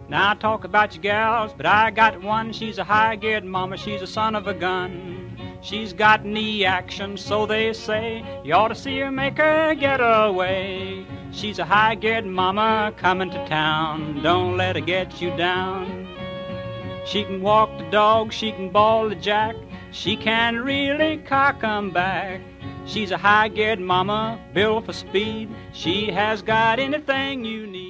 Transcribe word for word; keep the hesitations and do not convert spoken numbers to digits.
Now I talk about you gals, but I got one. She's a high-geared mama, she's a son of a gun. She's got knee action, so they say. You ought to see her make her get away. She's a high-geared mama coming to town. Don't let her get you down. She can walk the dog, she can ball the jack. She can really cock 'em back. She's a high-geared mama, built for speed. She has got anything you need.